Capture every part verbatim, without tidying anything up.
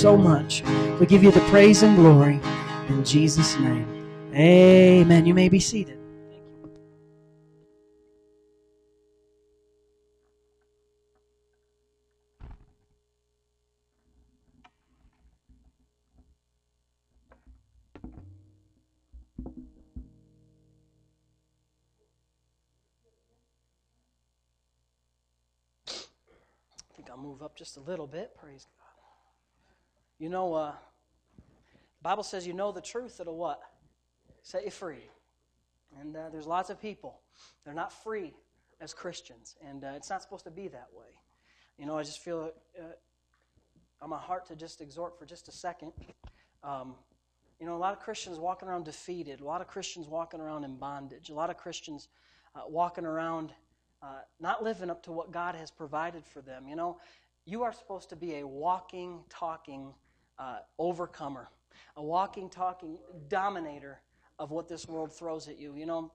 so much. We give you the praise and glory in Jesus' name. Amen. You may be seated. I think I'll move up just a little bit. Praise God. You know, uh, the Bible says you know the truth, it'll what? Set you free. And uh, there's lots of people, they're not free as Christians. And uh, it's not supposed to be that way. You know, I just feel uh, on my heart to just exhort for just a second. Um, you know, a lot of Christians walking around defeated. A lot of Christians walking around in bondage. A lot of Christians uh, walking around uh, not living up to what God has provided for them. You know, you are supposed to be a walking, talking uh, overcomer. A walking, talking dominator of what this world throws at you. You know,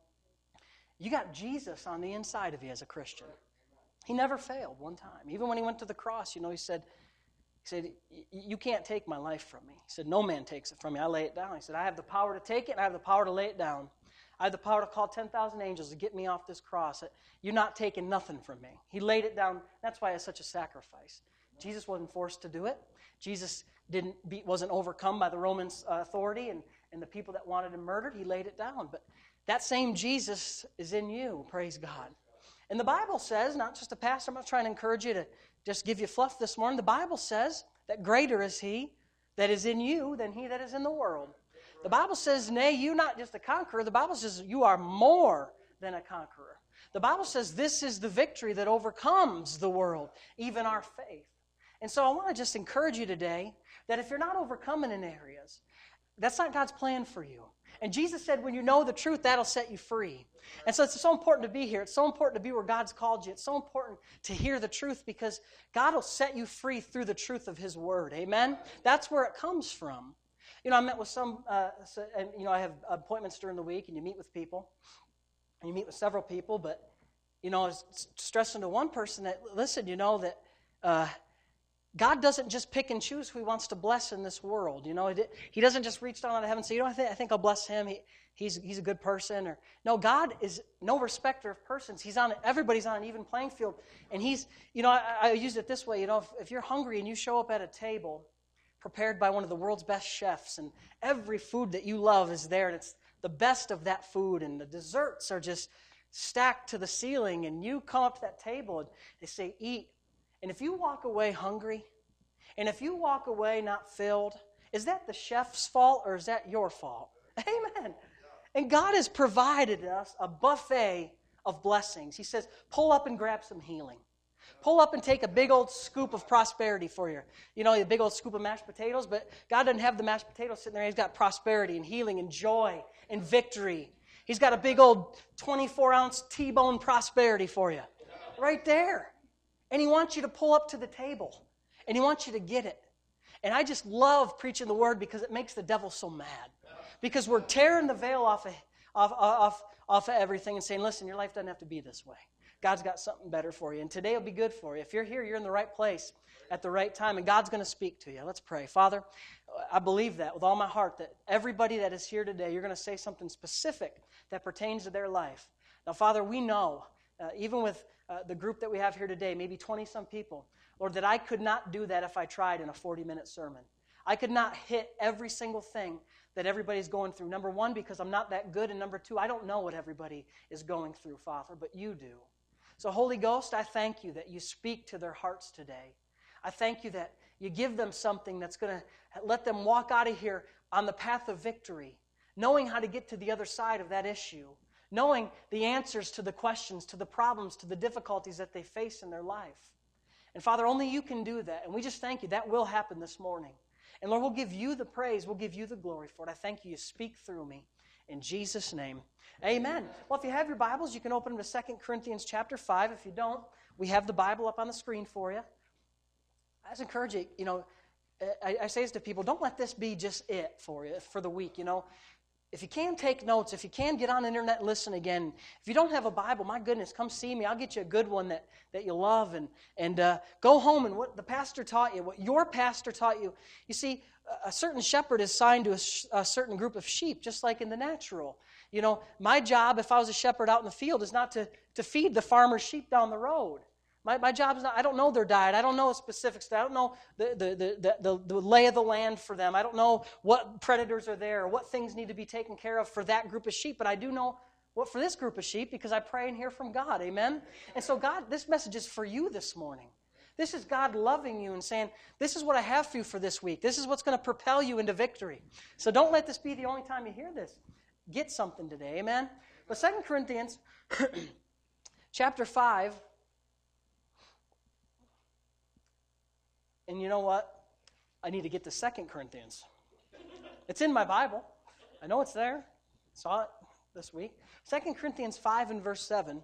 you got Jesus on the inside of you as a Christian. He never failed one time. Even when he went to the cross, you know, he said, he said, you can't take my life from me. He said, no man takes it from me. I lay it down. He said, I have the power to take it, and I have the power to lay it down. I have the power to call ten thousand angels to get me off this cross. You're not taking nothing from me. He laid it down. That's why it's such a sacrifice. Jesus wasn't forced to do it. Jesus didn't be, wasn't overcome by the Roman uh, authority and, and the people that wanted him murdered. He laid it down. But that same Jesus is in you. Praise God. And the Bible says, not just a pastor, I'm not trying to encourage you to just give you fluff this morning. The Bible says that greater is he that is in you than he that is in the world. The Bible says, nay, you're not just a conqueror. The Bible says you are more than a conqueror. The Bible says this is the victory that overcomes the world, even our faith. And so I want to just encourage you today that if you're not overcoming in areas, that's not God's plan for you. And Jesus said when you know the truth, that'll set you free. And so it's so important to be here. It's so important to be where God's called you. It's so important to hear the truth because God will set you free through the truth of His Word. Amen? That's where it comes from. You know, I met with some, uh, so, and you know, I have appointments during the week, and you meet with people, and you meet with several people, but, you know, I was stressing to one person that, listen, you know, that uh, God doesn't just pick and choose who He wants to bless in this world. You know, He doesn't just reach down out of heaven and say, you know, I think, I think I'll bless him. He, he's, he's a good person. Or no, God is no respecter of persons. He's on, everybody's on an even playing field. And He's, you know, I, I use it this way. You know, if, if you're hungry and you show up at a table prepared by one of the world's best chefs, and every food that you love is there, and it's the best of that food, and the desserts are just stacked to the ceiling, and you come up to that table and they say, eat. And if you walk away hungry, and if you walk away not filled, is that the chef's fault or is that your fault? Amen. And God has provided us a buffet of blessings. He says, pull up and grab some healing. Pull up and take a big old scoop of prosperity for you. You know, a big old scoop of mashed potatoes, but God doesn't have the mashed potatoes sitting there. He's got prosperity and healing and joy and victory. He's got a big old twenty-four ounce T-bone prosperity for you. Right there. And He wants you to pull up to the table. And He wants you to get it. And I just love preaching the Word because it makes the devil so mad. Because we're tearing the veil off of, off, off, off of everything and saying, listen, your life doesn't have to be this way. God's got something better for you. And today will be good for you. If you're here, you're in the right place at the right time. And God's going to speak to you. Let's pray. Father, I believe that with all my heart, that everybody that is here today, you're going to say something specific that pertains to their life. Now, Father, we know, uh, even with uh, the group that we have here today, maybe twenty-some people, Lord, that I could not do that if I tried in a forty-minute sermon. I could not hit every single thing that everybody's going through. Number one, because I'm not that good. And number two, I don't know what everybody is going through, Father, but you do. So, Holy Ghost, I thank you that you speak to their hearts today. I thank you that you give them something that's going to let them walk out of here on the path of victory, knowing how to get to the other side of that issue, knowing the answers to the questions, to the problems, to the difficulties that they face in their life. And, Father, only you can do that. And we just thank you. That will happen this morning. And, Lord, we'll give you the praise. We'll give you the glory for it. I thank you. You speak through me. In Jesus' name, amen. Well, if you have your Bibles, you can open them to Second Corinthians chapter five. If you don't, we have the Bible up on the screen for you. I just encourage you, you know, I, I say this to people, don't let this be just it for you, for the week, you know. if you can, take notes. If you can, get on the internet and listen again. If you don't have a Bible, my goodness, come see me. I'll get you a good one that, that you love. And, and uh, go home and what the pastor taught you, what your pastor taught you. You see, a certain shepherd is assigned to a, sh- a certain group of sheep, just like in the natural. You know, my job, if I was a shepherd out in the field, is not to, to feed the farmer's sheep down the road. My, my job is not, I don't know their diet. I don't know the specifics. I don't know the, the, the, the, the lay of the land for them. I don't know what predators are there or what things need to be taken care of for that group of sheep. But I do know what for this group of sheep because I pray and hear from God. Amen? And so God, this message is for you this morning. This is God loving you and saying, this is what I have for you for this week. This is what's going to propel you into victory. So don't let this be the only time you hear this. Get something today. Amen? But Second Corinthians chapter five. And you know what? I need to get to Second Corinthians. It's in my Bible. I know it's there. Saw it this week. Second Corinthians five and verse seven.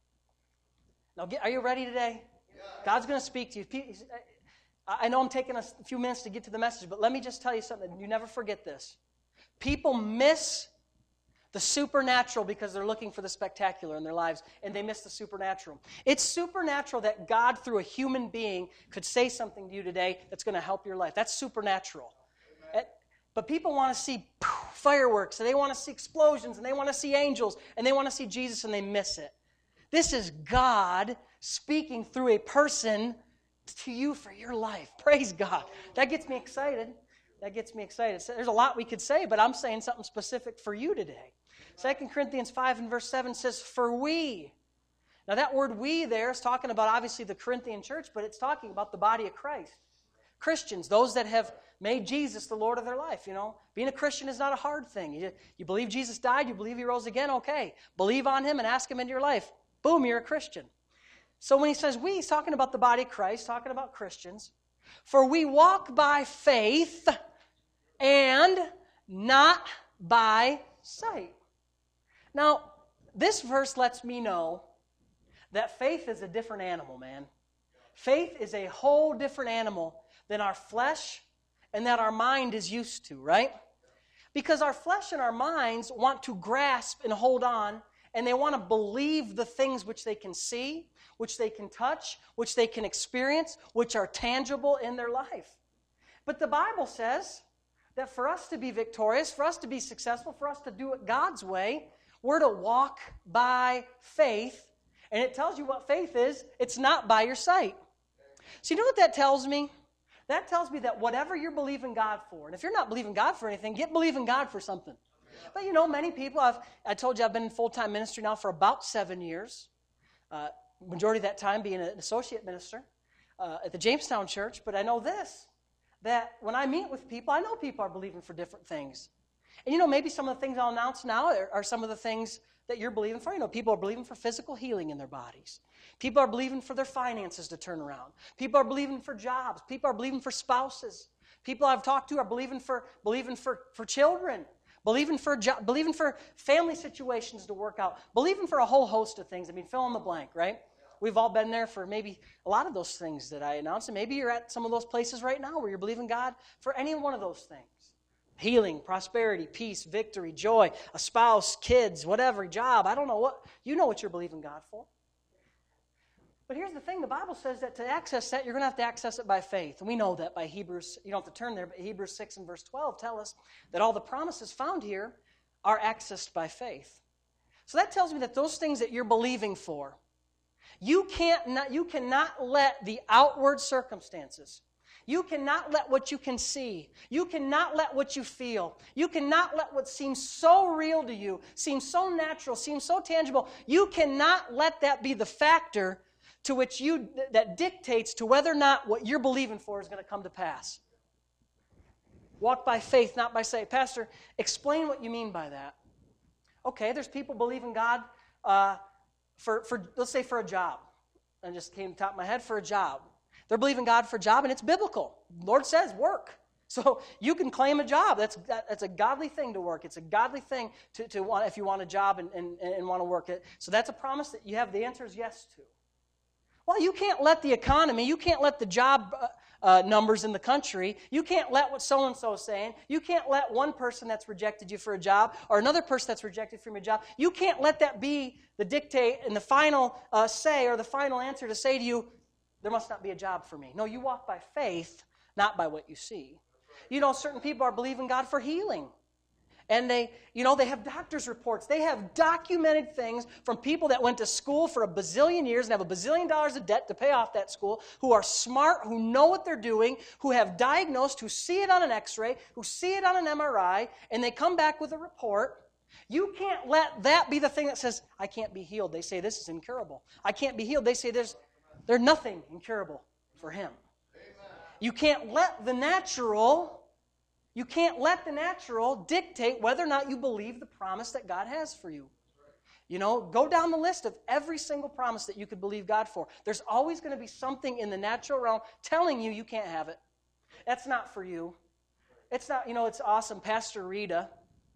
Now, get, are you ready today? Yeah. God's going to speak to you. I know I'm taking a few minutes to get to the message, but let me just tell you something. You never forget this. People miss the supernatural because they're looking for the spectacular in their lives, and they miss the supernatural. It's supernatural that God, through a human being, could say something to you today that's going to help your life. That's supernatural. It, but people want to see poof, fireworks, and they want to see explosions, and they want to see angels, and they want to see Jesus, and they miss it. This is God speaking through a person to you for your life. Praise God. That gets me excited. That gets me excited. There's a lot we could say, but I'm saying something specific for you today. Second Corinthians five and verse seven says, for we. Now that word we there is talking about obviously the Corinthian church, but it's talking about the body of Christ. Christians, those that have made Jesus the Lord of their life. You know, being a Christian is not a hard thing. You, you believe Jesus died, you believe He rose again, okay. Believe on Him and ask Him into your life. Boom, you're a Christian. So when he says we, he's talking about the body of Christ, talking about Christians. For we walk by faith and not by sight. Now, this verse lets me know that faith is a different animal, man. Faith is a whole different animal than our flesh and that our mind is used to, right? Because our flesh and our minds want to grasp and hold on, and they want to believe the things which they can see, which they can touch, which they can experience, which are tangible in their life. But the Bible says that for us to be victorious, for us to be successful, for us to do it God's way, we're to walk by faith. And it tells you what faith is. It's not by your sight. So you know what that tells me? That tells me that whatever you're believing God for, and if you're not believing God for anything, get believing God for something. But you know, many people, I've, I told you I've been in full-time ministry now for about seven years. Uh, majority of that time being an associate minister uh, at the Jamestown Church. But I know this, that when I meet with people, I know people are believing for different things. And you know, maybe some of the things I'll announce now are, are some of the things that you're believing for. You know, people are believing for physical healing in their bodies. People are believing for their finances to turn around. People are believing for jobs. People are believing for spouses. People I've talked to are believing for believing for, for children. Believing for jo- believing for family situations to work out. Believing for a whole host of things. I mean, fill in the blank, right? We've all been there for maybe a lot of those things that I announced. And maybe you're at some of those places right now where you're believing God for any one of those things. Healing, prosperity, peace, victory, joy, a spouse, kids, whatever, job. I don't know what. You know what you're believing God for. But here's the thing. The Bible says that to access that, you're going to have to access it by faith. And we know that by Hebrews. You don't have to turn there, but Hebrews six and verse twelve tell us that all the promises found here are accessed by faith. So that tells me that those things that you're believing for, you can't not, you cannot let the outward circumstances, you cannot let what you can see, you cannot let what you feel, you cannot let what seems so real to you, seems so natural, seems so tangible, you cannot let that be the factor to which you that dictates to whether or not what you're believing for is going to come to pass. Walk by faith, not by sight. Pastor, explain what you mean by that. Okay, there's people believing God uh, for, for, let's say, for a job. I just came to the top of my head, for a job. They're believing God for a job, and it's biblical. The Lord says, work. So you can claim a job. That's that, that's a godly thing to work. It's a godly thing to, to want if you want a job and, and, and want to work it. So that's a promise that you have the answer is yes to. Well, you can't let the economy, you can't let the job uh, uh, numbers in the country. You can't let what so-and-so is saying. You can't let one person that's rejected you for a job or another person that's rejected from your job. You can't let that be the dictate and the final uh, say or the final answer to say to you, there must not be a job for me. No, you walk by faith, not by what you see. You know, certain people are believing God for healing. And they, you know, they have doctor's reports. They have documented things from people that went to school for a bazillion years and have a bazillion dollars of debt to pay off that school, who are smart, who know what they're doing, who have diagnosed, who see it on an x-ray, who see it on an M R I, and they come back with a report. You can't let that be the thing that says, I can't be healed. They say this is incurable. I can't be healed. They say there's, there's nothing incurable for him. You can't let the natural... You can't let the natural dictate whether or not you believe the promise that God has for you. You know, go down the list of every single promise that you could believe God for. There's always going to be something in the natural realm telling you you can't have it. That's not for you. It's not, you know, it's awesome. Pastor Rita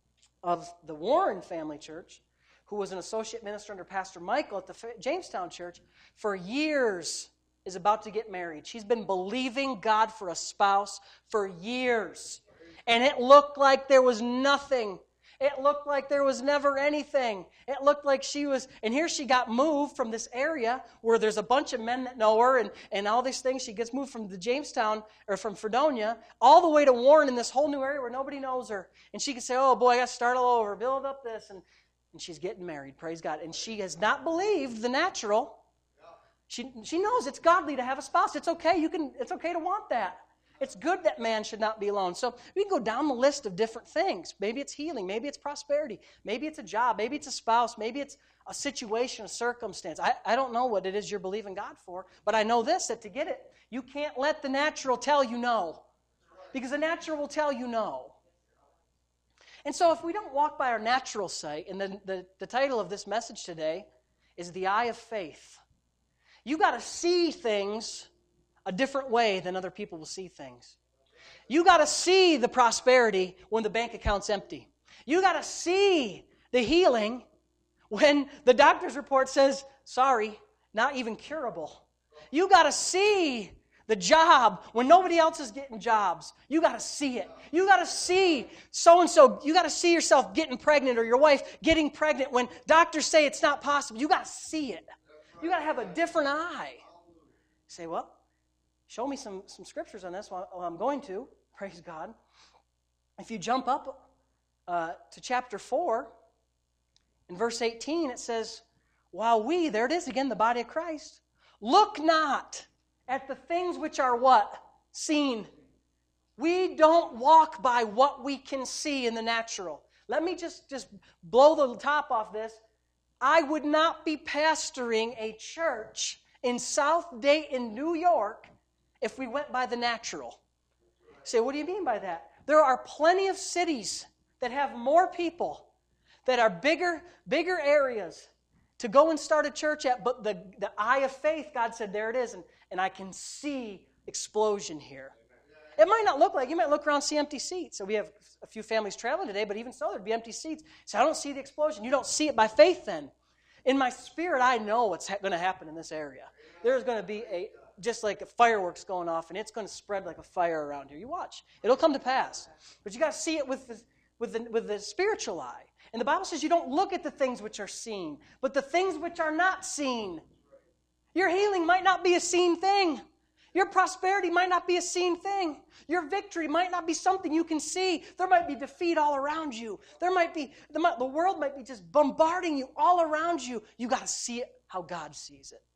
of the Warren Family Church, who was an associate minister under Pastor Michael at the Jamestown Church, for years is about to get married. She's been believing God for a spouse for years. And it looked like there was nothing. It looked like there was never anything. It looked like she was, and here she got moved from this area where there's a bunch of men that know her and, and all these things. She gets moved from the Jamestown, or from Fredonia, all the way to Warren in this whole new area where nobody knows her. And she can say, oh boy, I got to start all over, build up this. And, and she's getting married, praise God. And she has not believed the natural. She, she knows it's godly to have a spouse. It's okay. You can, it's okay to want that. It's good that man should not be alone. So we can go down the list of different things. Maybe it's healing. Maybe it's prosperity. Maybe it's a job. Maybe it's a spouse. Maybe it's a situation, a circumstance. I, I don't know what it is you're believing God for, but I know this, that to get it, you can't let the natural tell you no, because the natural will tell you no. And so if we don't walk by our natural sight, and the, the, the title of this message today is The Eye of Faith. You got to see things a different way than other people will see things. You got to see the prosperity when the bank account's empty. You got to see the healing when the doctor's report says, sorry, not even curable. You got to see the job when nobody else is getting jobs. You got to see it. You got to see so-and-so. You got to see yourself getting pregnant or your wife getting pregnant when doctors say it's not possible. You got to see it. You got to have a different eye. You say, well, show me some, some scriptures on this. Well, I'm going to. Praise God. If you jump up uh, to chapter four, in verse eighteen, it says, while we, there it is again, the body of Christ, look not at the things which are what? Seen. We don't walk by what we can see in the natural. Let me just, just blow the top off this. I would not be pastoring a church in South Dayton, New York, if we went by the natural. You say, what do you mean by that? There are plenty of cities that have more people, that are bigger, bigger areas to go and start a church at, but the, the eye of faith, God said, there it is, and, and I can see explosion here. It might not look like, you might look around and see empty seats. So we have a few families traveling today, but even so, there'd be empty seats. So I don't see the explosion. You don't see it by faith then. In my spirit, I know what's ha- going to happen in this area. There's going to be a just like fireworks going off, and it's going to spread like a fire around here. You watch. It'll come to pass. But you got to see it with the, with the, with the spiritual eye. And the Bible says you don't look at the things which are seen, but the things which are not seen. Your healing might not be a seen thing. Your prosperity might not be a seen thing. Your victory might not be something you can see. There might be defeat all around you. There might be, the, the world might be just bombarding you all around you. You got to see it how God sees it.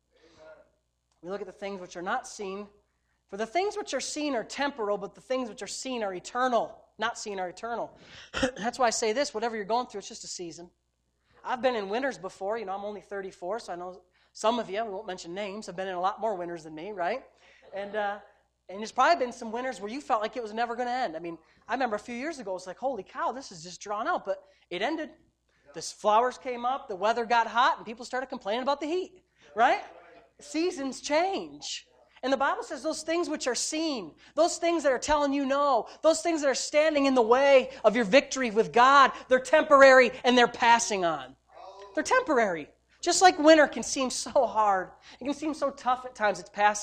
We look at the things which are not seen. For the things which are seen are temporal, but the things which are seen are eternal. Not seen are eternal. That's why I say this, whatever you're going through, it's just a season. I've been in winters before. You know, I'm only thirty-four, so I know some of you, we won't mention names, have been in a lot more winters than me, right? And uh, and there's probably been some winters where you felt like it was never going to end. I mean, I remember a few years ago, it was like, holy cow, this is just drawn out. But it ended. The flowers came up, the weather got hot, and people started complaining about the heat, right? Seasons change. And the Bible says those things which are seen, those things that are telling you no, those things that are standing in the way of your victory with God, they're temporary and they're passing on. They're temporary. Just like winter can seem so hard, it can seem so tough at times, it's passing.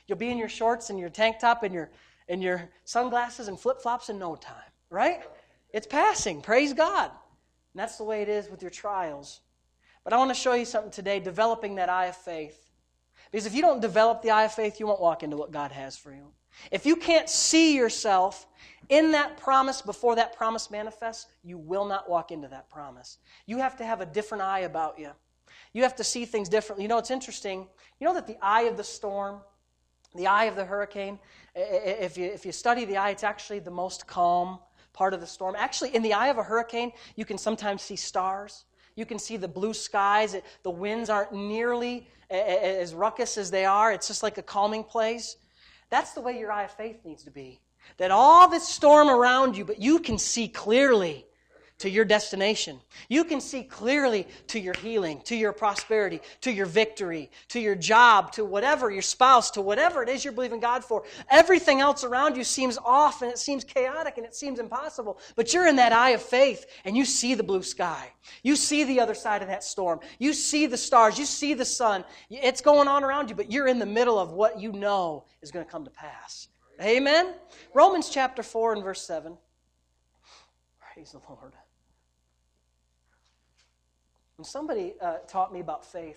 You'll be in your shorts and your tank top and your, and your sunglasses and flip-flops in no time, right? It's passing. Praise God. And that's the way it is with your trials. But I want to show you something today, developing that eye of faith. Because if you don't develop the eye of faith, you won't walk into what God has for you. If you can't see yourself in that promise before that promise manifests, you will not walk into that promise. You have to have a different eye about you. You have to see things differently. You know, it's interesting. You know that the eye of the storm, the eye of the hurricane, if you, if you study the eye, it's actually the most calm part of the storm. Actually, in the eye of a hurricane, you can sometimes see stars. You can see the blue skies. The winds aren't nearly as ruckus as they are. It's just like a calming place. That's the way your eye of faith needs to be. That all this storm around you, but you can see clearly to your destination. You can see clearly to your healing, to your prosperity, to your victory, to your job, to whatever, your spouse, to whatever it is you're believing God for. Everything else around you seems off and it seems chaotic and it seems impossible. But you're in that eye of faith and you see the blue sky. You see the other side of that storm. You see the stars. You see the sun. It's going on around you, but you're in the middle of what you know is going to come to pass. Amen? Romans chapter four and verse seven. Praise the Lord. When somebody uh, taught me about faith,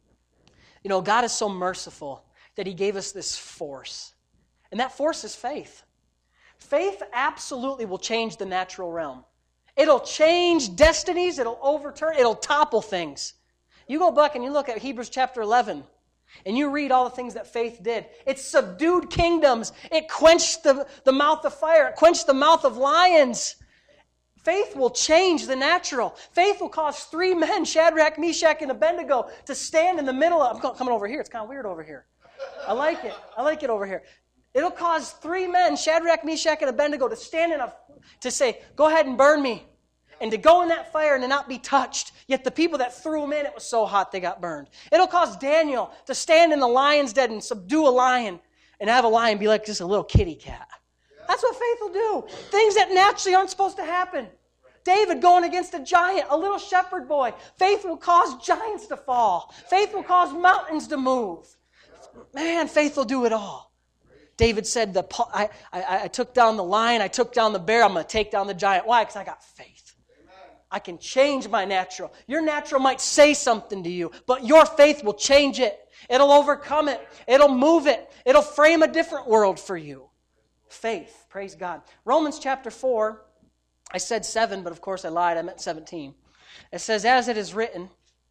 you know, God is so merciful that He gave us this force. And that force is faith. Faith absolutely will change the natural realm. It'll change destinies. It'll overturn. It'll topple things. You go back and you look at Hebrews chapter eleven, and you read all the things that faith did. It subdued kingdoms. It quenched the, the mouth of fire. It quenched the mouth of lions. Faith will change the natural. Faith will cause three men, Shadrach, Meshach, and Abednego, to stand in the middle of... I'm coming over here. It's kind of weird over here. I like it. I like it over here. It'll cause three men, Shadrach, Meshach, and Abednego, to stand in a... to say, go ahead and burn me. And to go in that fire and to not be touched. Yet the people that threw them in, it was so hot they got burned. It'll cause Daniel to stand in the lion's den and subdue a lion and have a lion be like just a little kitty cat. That's what faith will do. Things that naturally aren't supposed to happen. David going against a giant, a little shepherd boy. Faith will cause giants to fall. Faith will cause mountains to move. Man, faith will do it all. David said, the, I, I, I took down the lion, I took down the bear, I'm going to take down the giant. Why? Because I got faith. I can change my natural. Your natural might say something to you, but your faith will change it. It'll overcome it. It'll move it. It'll frame a different world for you. Faith. Praise God. Romans chapter four, I said seven, but of course I lied. I meant seventeen. It says, as it is written,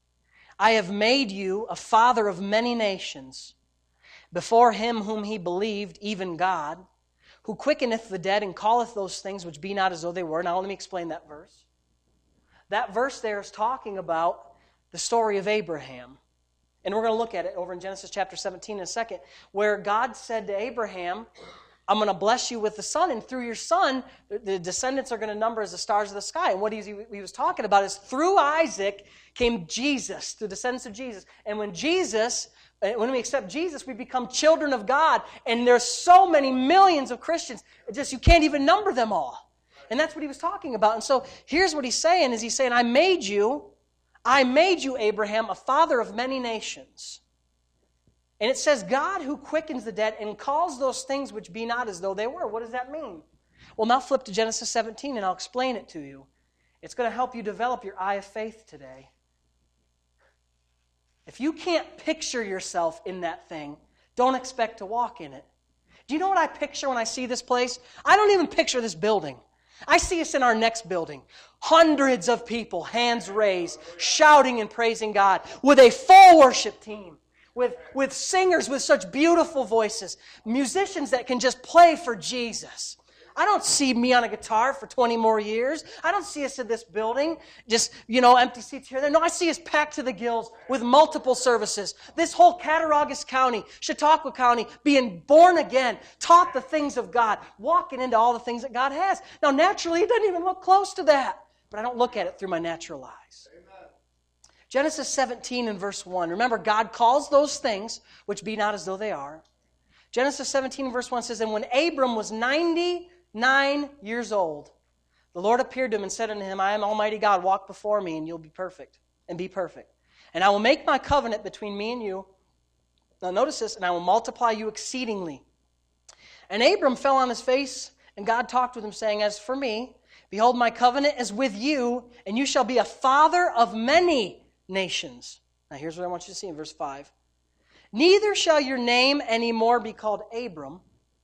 I have made you a father of many nations, before him whom he believed, even God, who quickeneth the dead and calleth those things which be not as though they were. Now let me explain that verse. That verse there is talking about the story of Abraham. And we're going to look at it over in Genesis chapter seventeen in a second, where God said to Abraham, I'm going to bless you with the son, and through your son, the descendants are going to number as the stars of the sky. And what he, he was talking about is through Isaac came Jesus, the descendants of Jesus. And when Jesus, when we accept Jesus, we become children of God. And there's so many millions of Christians, just you can't even number them all. And that's what he was talking about. And so here's what he's saying, is he's saying, I made you, I made you, Abraham, a father of many nations. And it says, God who quickens the dead and calls those things which be not as though they were. What does that mean? Well, now flip to Genesis seventeen and I'll explain it to you. It's going to help you develop your eye of faith today. If you can't picture yourself in that thing, don't expect to walk in it. Do you know what I picture when I see this place? I don't even picture this building. I see us in our next building. Hundreds of people, hands raised, shouting and praising God with a full worship team. With, with singers with such beautiful voices, musicians that can just play for Jesus. I don't see me on a guitar for twenty more years. I don't see us in this building, just, you know, empty seats here and there. No, I see us packed to the gills with multiple services. This whole Cattaraugus County, Chautauqua County, being born again, taught the things of God, walking into all the things that God has. Now, naturally, it doesn't even look close to that, but I don't look at it through my natural eyes. Genesis seventeen and verse one. Remember, God calls those things which be not as though they are. Genesis seventeen and verse one says, and when Abram was ninety-nine years old, the Lord appeared to him and said unto him, I am Almighty God, walk before me and you'll be perfect, and be perfect. And I will make my covenant between me and you, Now notice this, and I will multiply you exceedingly. And Abram fell on his face, and God talked with him, saying, As for me, behold, my covenant is with you, and you shall be a father of many nations. Now here's what I want you to see in verse five. Neither shall your name any more be called Abram,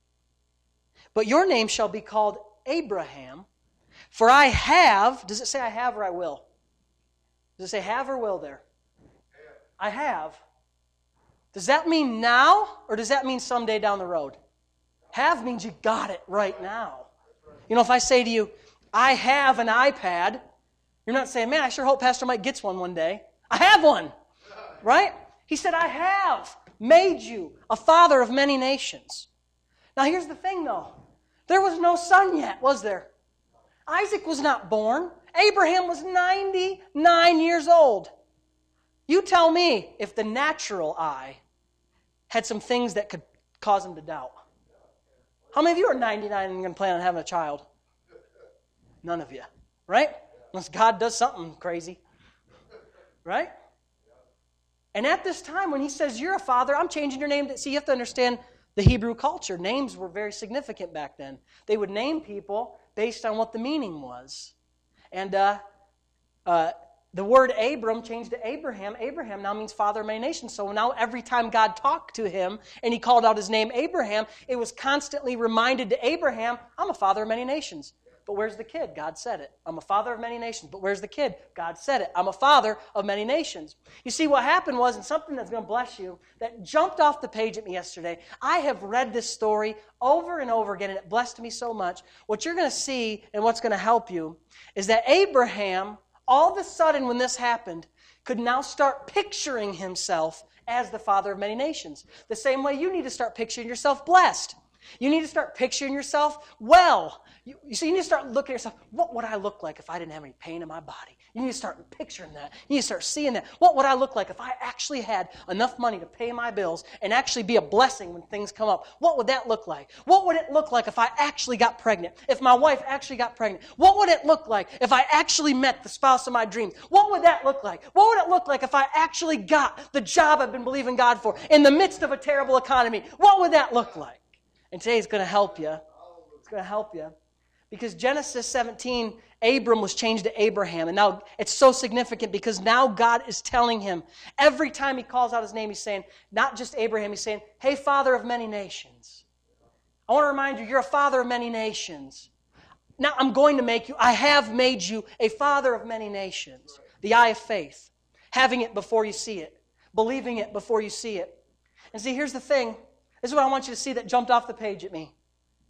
but your name shall be called Abraham, for I have, does it say I have or I will? Does it say have or will there? I have. Does that mean now, or does that mean someday down the road? Have means you got it right now. You know, if I say to you, I have an iPad, you're not saying, man, I sure hope Pastor Mike gets one one day. I have one, right? He said, I have made you a father of many nations. Now here's the thing though. There was no son yet, was there? Isaac was not born. Abraham was ninety-nine years old. You tell me if the natural eye had some things that could cause him to doubt. How many of you are ninety-nine and going to plan on having a child? None of you, right? Unless God does something crazy, right? And at this time when he says you're a father, I'm changing your name. To, see, you have to understand the Hebrew culture. Names were very significant back then. They would name people based on what the meaning was. And uh, uh, the word Abram changed to Abraham. Abraham now means father of many nations. So now every time God talked to him and he called out his name Abraham, it was constantly reminded to Abraham, I'm a father of many nations. But where's the kid? God said it. I'm a father of many nations. But where's the kid? God said it. I'm a father of many nations. You see, what happened was, and something that's going to bless you, that jumped off the page at me yesterday. I have read this story over and over again, and it blessed me so much. What you're going to see, and what's going to help you, is that Abraham, all of a sudden when this happened, could now start picturing himself as the father of many nations. The same way you need to start picturing yourself blessed. You need to start picturing yourself well. You, you see, you need to start looking at yourself, what would I look like if I didn't have any pain in my body? You need to start picturing that. You need to start seeing that. What would I look like if I actually had enough money to pay my bills and actually be a blessing when things come up? What would that look like? What would it look like if I actually got pregnant? If my wife actually got pregnant? What would it look like if I actually met the spouse of my dreams? What would that look like? What would it look like if I actually got the job I've been believing God for in the midst of a terrible economy? What would that look like? And today is going to help you. It's going to help you. Because Genesis seventeen, Abram was changed to Abraham. And now it's so significant because now God is telling him, every time he calls out his name, he's saying, not just Abraham, he's saying, hey, father of many nations. I want to remind you, you're a father of many nations. Now I'm going to make you, I have made you a father of many nations. The eye of faith. Having it before you see it. Believing it before you see it. And see, here's the thing. This is what I want you to see that jumped off the page at me.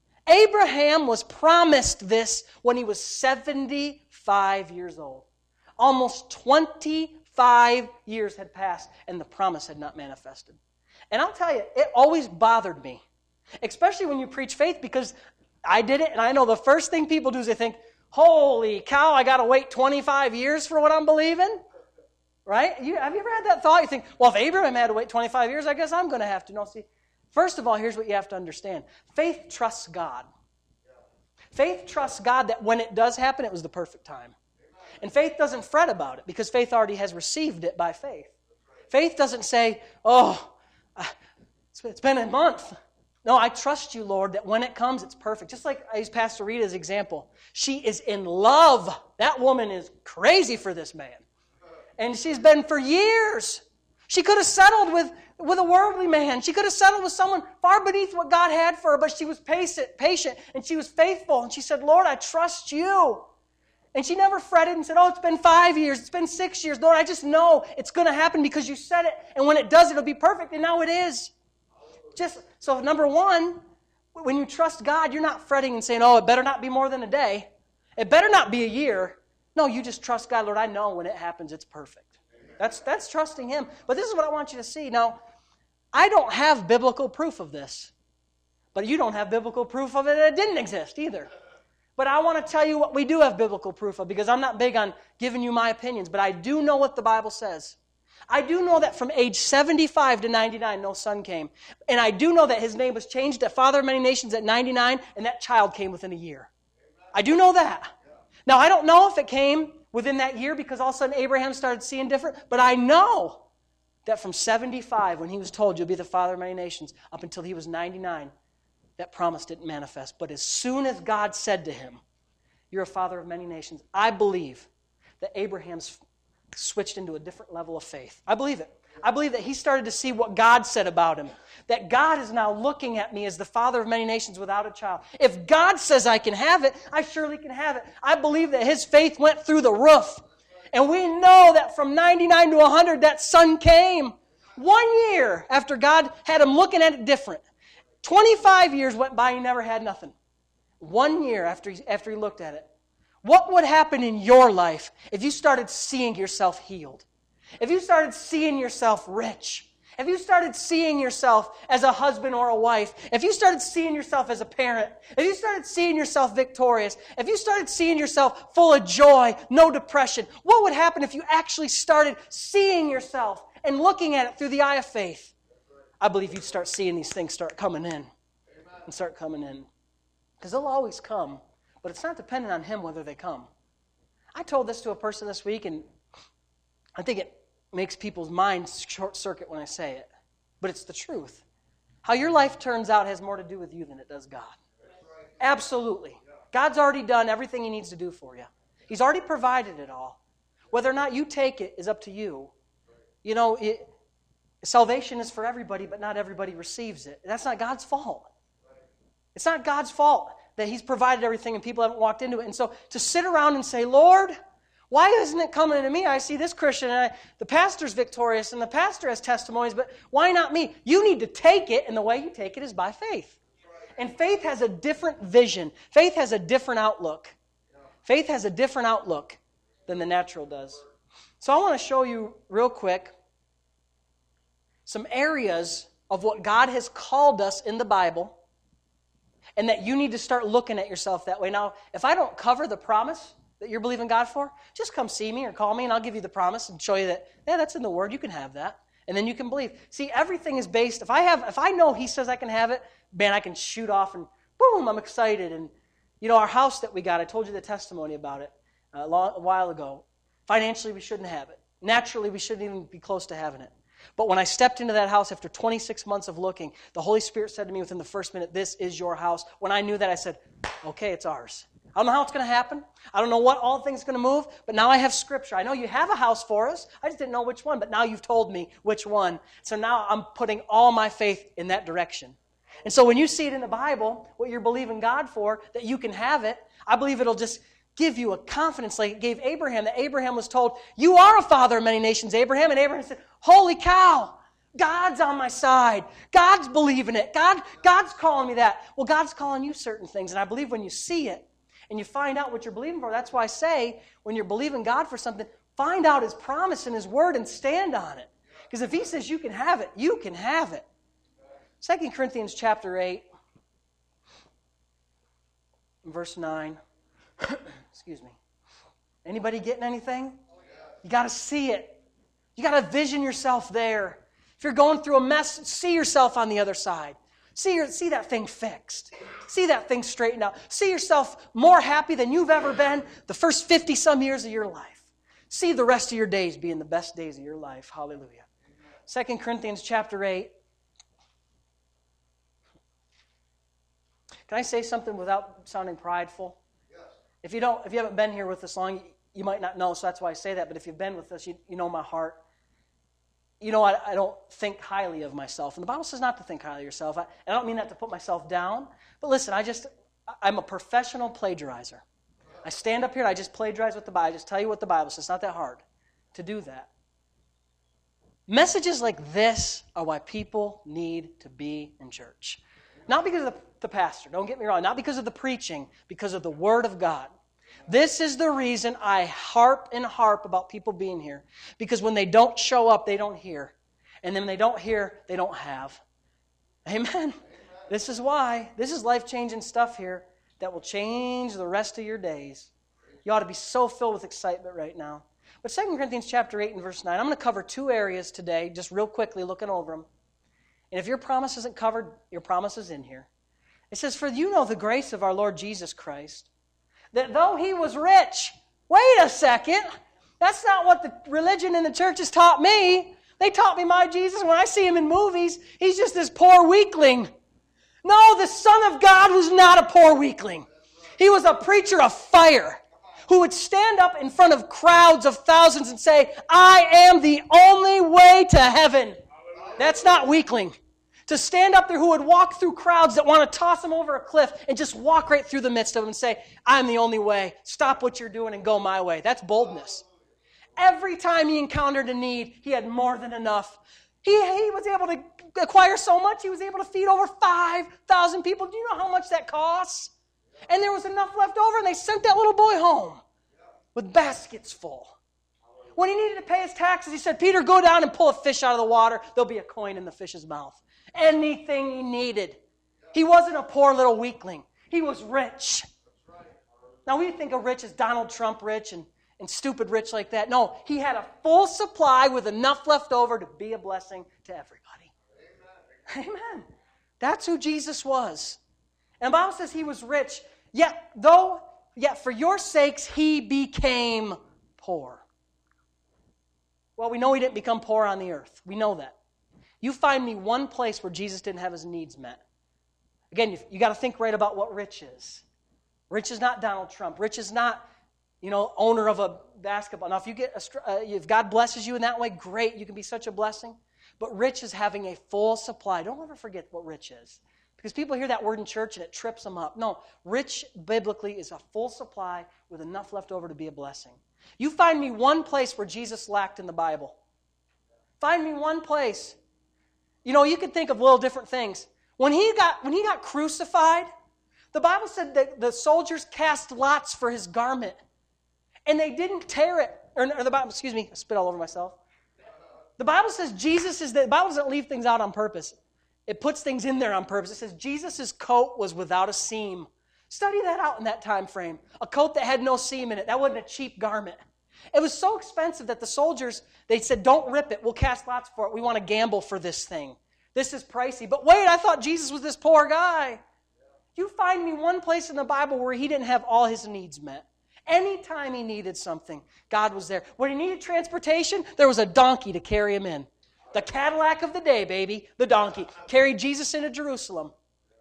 Abraham was promised this when he was seventy-five years old. Almost twenty-five years had passed and the promise had not manifested. And I'll tell you, it always bothered me, especially when you preach faith, because I did it and I know the first thing people do is they think, holy cow, I got to wait twenty-five years for what I'm believing? Right? You, have you ever had that thought? You think, well, if Abraham had to wait twenty-five years, I guess I'm going to have to. No, see, first of all, here's what you have to understand. Faith trusts God. Faith trusts God that when it does happen, it was the perfect time. And faith doesn't fret about it because faith already has received it by faith. Faith doesn't say, oh, it's been a month. No, I trust you, Lord, that when it comes, it's perfect. Just like I use Pastor Rita as an example. She is in love. That woman is crazy for this man. And she's been for years. She could have settled with, with a worldly man. She could have settled with someone far beneath what God had for her, but she was patient, patient, and she was faithful. And she said, Lord, I trust you. And she never fretted and said, oh, it's been five years, it's been six years. Lord, I just know it's going to happen because you said it. And when it does, it'll be perfect. And now it is. Just so number one, when you trust God, you're not fretting and saying, oh, it better not be more than a day. It better not be a year. No, you just trust God. Lord, I know when it happens, it's perfect. That's, that's trusting Him. But this is what I want you to see. Now, I don't have biblical proof of this. But you don't have biblical proof of it that it didn't exist either. But I want to tell you what we do have biblical proof of, because I'm not big on giving you my opinions, but I do know what the Bible says. I do know that from age seventy-five to ninety-nine, no son came. And I do know that his name was changed to Father of Many Nations at ninety-nine, and that child came within a year. I do know that. Now, I don't know if it came within that year because all of a sudden Abraham started seeing different, but I know that from seventy-five, when he was told, you'll be the father of many nations, up until he was ninety-nine, that promise didn't manifest. But as soon as God said to him, you're a father of many nations, I believe that Abraham's switched into a different level of faith. I believe it. I believe that he started to see what God said about him. That God is now looking at me as the father of many nations without a child. If God says I can have it, I surely can have it. I believe that his faith went through the roof. And we know that from ninety-nine to one hundred, that son came. One year after God had him looking at it different. twenty-five years went by, he never had nothing. One year after he, after he looked at it. What would happen in your life if you started seeing yourself healed? If you started seeing yourself rich? If you started seeing yourself as a husband or a wife? If you started seeing yourself as a parent? If you started seeing yourself victorious? If you started seeing yourself full of joy, no depression? What would happen if you actually started seeing yourself and looking at it through the eye of faith? I believe you'd start seeing these things start coming in. And start coming in. Because they'll always come. But it's not dependent on him whether they come. I told this to a person this week, and I think it makes people's minds short-circuit when I say it. But it's the truth. How your life turns out has more to do with you than it does God. Absolutely. God's already done everything he needs to do for you. He's already provided it all. Whether or not you take it is up to you. You know, it, salvation is for everybody, but not everybody receives it. That's not God's fault. It's not God's fault that he's provided everything and people haven't walked into it. And so to sit around and say, Lord, why isn't it coming to me? I see this Christian, and I, the pastor's victorious, and the pastor has testimonies, but why not me? You need to take it, and the way you take it is by faith. And faith has a different vision. Faith has a different outlook. Faith has a different outlook than the natural does. So I want to show you real quick some areas of what God has called us in the Bible, and that you need to start looking at yourself that way. Now, if I don't cover the promise that you're believing God for, just come see me or call me and I'll give you the promise and show you that, yeah, that's in the Word, you can have that. And then you can believe. See, everything is based, if I have, if I know he says I can have it, man, I can shoot off and boom, I'm excited. And, you know, our house that we got, I told you the testimony about it a, long, a while ago. Financially, we shouldn't have it. Naturally, we shouldn't even be close to having it. But when I stepped into that house after twenty-six months of looking, the Holy Spirit said to me within the first minute, this is your house. When I knew that, I said, okay, it's ours. I don't know how it's going to happen. I don't know what all things are going to move, but now I have Scripture. I know you have a house for us. I just didn't know which one, but now you've told me which one. So now I'm putting all my faith in that direction. And so when you see it in the Bible, what you're believing God for, that you can have it, I believe it'll just give you a confidence like it gave Abraham, that Abraham was told, you are a father of many nations, Abraham. And Abraham said, holy cow, God's on my side. God's believing it. God, God's calling me that. Well, God's calling you certain things. And I believe when you see it and you find out what you're believing for, that's why I say when you're believing God for something, find out His promise and His Word and stand on it. Because if He says you can have it, you can have it. Second Corinthians chapter eight, verse nine. Excuse me. Anybody getting anything? You got to see it. You got to vision yourself there. If you're going through a mess, see yourself on the other side. See, your, see that thing fixed. See that thing straightened out. See yourself more happy than you've ever been the first fifty-some years of your life. See the rest of your days being the best days of your life. Hallelujah. Second Corinthians chapter eight. Can I say something without sounding prideful? Yes. If you don't, if you haven't been here with us long, you might not know, so that's why I say that. But if you've been with us, you, you know my heart. You know I, I don't think highly of myself. And the Bible says not to think highly of yourself. I, I don't mean that to put myself down. But listen, I just, I'm a professional plagiarizer. I stand up here and I just plagiarize with the Bible. I just tell you what the Bible says. It's not that hard to do that. Messages like this are why people need to be in church. Not because of the, the pastor, don't get me wrong. Not because of the preaching, because of the Word of God. This is the reason I harp and harp about people being here. Because when they don't show up, they don't hear. And then when they don't hear, they don't have. Amen? Amen. This is why. This is life-changing stuff here that will change the rest of your days. You ought to be so filled with excitement right now. But Second Corinthians chapter eight and verse nine, I'm going to cover two areas today, just real quickly, looking over them. And if your promise isn't covered, your promise is in here. It says, for you know the grace of our Lord Jesus Christ, that though He was rich, wait a second, that's not what the religion in the church has taught me. They taught me my Jesus. When I see him in movies, he's just this poor weakling. No, the Son of God was not a poor weakling. He was a preacher of fire who would stand up in front of crowds of thousands and say, I am the only way to heaven. That's not weakling. To stand up there who would walk through crowds that want to toss him over a cliff and just walk right through the midst of them and say, I'm the only way. Stop what you're doing and go my way. That's boldness. Every time he encountered a need, he had more than enough. He, he was able to acquire so much, he was able to feed over five thousand people. Do you know how much that costs? And there was enough left over, and they sent that little boy home with baskets full. When he needed to pay his taxes, he said, Peter, go down and pull a fish out of the water. There'll be a coin in the fish's mouth. Anything he needed. He wasn't a poor little weakling. He was rich. Now, we think of rich as Donald Trump rich and, and stupid rich like that. No, he had a full supply with enough left over to be a blessing to everybody. Amen. Amen. That's who Jesus was. And the Bible says he was rich. Yet, though, yet for your sakes he became poor. Well, we know he didn't become poor on the earth. We know that. You find me one place where Jesus didn't have his needs met. Again, you, you got to think right about what rich is. Rich is not Donald Trump. Rich is not, you know, owner of a basketball. Now, if you get, a, uh, if God blesses you in that way, great. You can be such a blessing. But rich is having a full supply. Don't ever forget what rich is. Because people hear that word in church and it trips them up. No, rich biblically is a full supply with enough left over to be a blessing. You find me one place where Jesus lacked in the Bible. Find me one place. You know, you could think of little different things. When he got when he got crucified, the Bible said that the soldiers cast lots for his garment. And they didn't tear it. Or, or the Bible, excuse me, I spit all over myself. The Bible says Jesus is, the, the Bible doesn't leave things out on purpose. It puts things in there on purpose. It says Jesus' coat was without a seam. Study that out in that time frame. A coat that had no seam in it. That wasn't a cheap garment. It was so expensive that the soldiers, they said, don't rip it. We'll cast lots for it. We want to gamble for this thing. This is pricey. But wait, I thought Jesus was this poor guy. You find me one place in the Bible where he didn't have all his needs met. Anytime he needed something, God was there. When he needed transportation, there was a donkey to carry him in. The Cadillac of the day, baby, the donkey, carried Jesus into Jerusalem.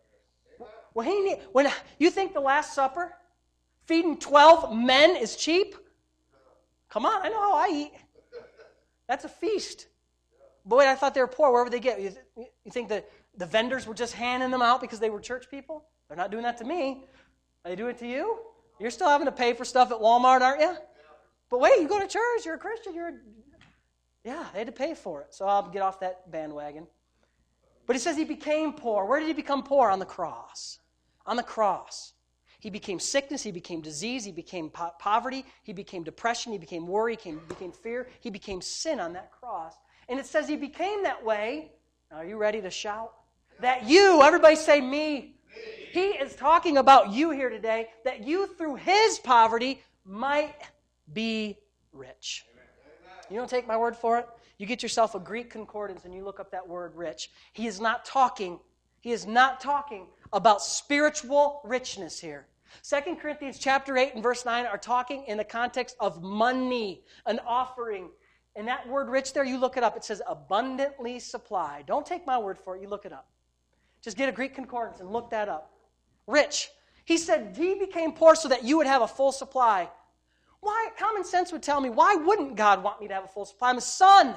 When, he need, when you think the Last Supper, feeding twelve men is cheap? Come on, I know how I eat. That's a feast. But wait, I thought they were poor. Where would they get? You, th- you think the, the vendors were just handing them out because they were church people? They're not doing that to me. Are they doing it to you? You're still having to pay for stuff at Walmart, aren't you? But wait, you go to church, you're a Christian, you're a... Yeah, they had to pay for it. So I'll get off that bandwagon. But it says he became poor. Where did he become poor? On the cross. On the cross. He became sickness, he became disease, he became po- poverty, he became depression, he became worry, he became, became fear, he became sin on that cross. And it says he became that way. Now, are you ready to shout? That you, everybody say me. me. He is talking about you here today, that you through his poverty might be rich. You don't take my word for it. You get yourself a Greek concordance and you look up that word rich. He is not talking, he is not talking about spiritual richness here. Second Corinthians chapter eight and verse nine are talking in the context of money, an offering. And that word rich there, you look it up. It says abundantly supplied. Don't take my word for it. You look it up. Just get a Greek concordance and look that up. Rich. He said he became poor so that you would have a full supply. Why? Common sense would tell me, why wouldn't God want me to have a full supply? I'm his son.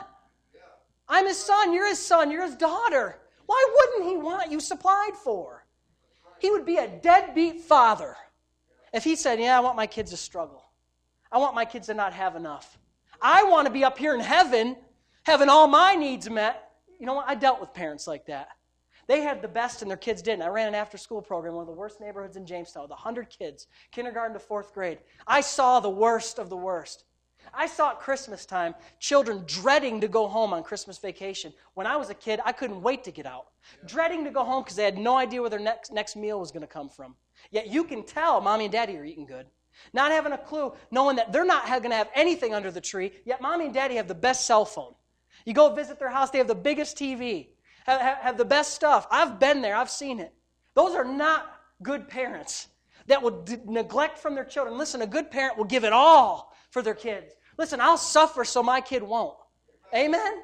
I'm his son. You're his son. You're his daughter. Why wouldn't he want you supplied for? He would be a deadbeat father if he said, yeah, I want my kids to struggle. I want my kids to not have enough. I want to be up here in heaven, having all my needs met. You know what? I dealt with parents like that. They had the best and their kids didn't. I ran an after-school program in one of the worst neighborhoods in Jamestown with one hundred kids, kindergarten to fourth grade. I saw the worst of the worst. I saw at Christmas time children dreading to go home on Christmas vacation. When I was a kid, I couldn't wait to get out. Yeah. Dreading to go home because they had no idea where their next, next meal was going to come from. Yet you can tell Mommy and Daddy are eating good. Not having a clue, knowing that they're not going to have anything under the tree, yet Mommy and Daddy have the best cell phone. You go visit their house, they have the biggest T V, have, have, have the best stuff. I've been there, I've seen it. Those are not good parents that will d- neglect from their children. Listen, a good parent will give it all for their kids. Listen, I'll suffer so my kid won't. Amen?